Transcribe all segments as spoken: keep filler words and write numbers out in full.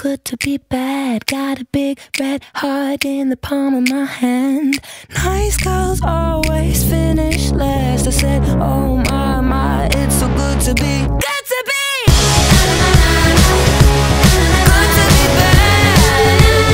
good to be bad. Got a big red heart in the palm of my hand. Nice girls always finish last. I said, oh my, my, it's so good to be good to be good to be bad.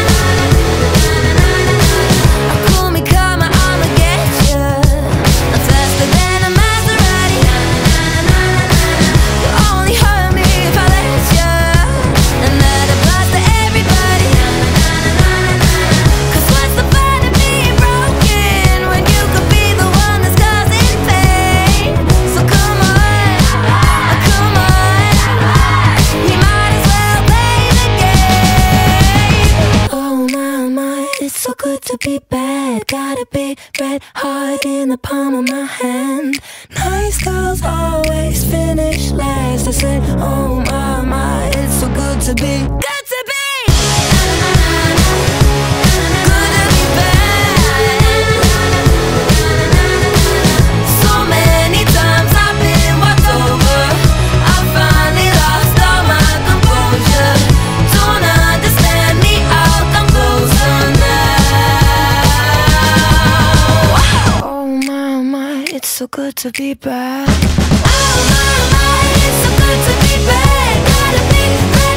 Call me karma, I'ma get ya. I'm faster than a Maserati. You only hurt me if I let ya, and that applies to everybody. Cause what's the fun of being broken when you could be the one that's causing pain? So come on, come on, we might as well play the game. Oh my, my, it's so good to be bad. Got a big red heart in the palm of my hand. Nice girls always finish last. I said, oh my, my, it's so good to be good to be good to be bad. So many times I've been walked over, I finally lost all my composure. Don't understand me, I'll come closer now. Oh my, my, it's so good to be bad. Oh my, my, it's so good to be bad. Got a big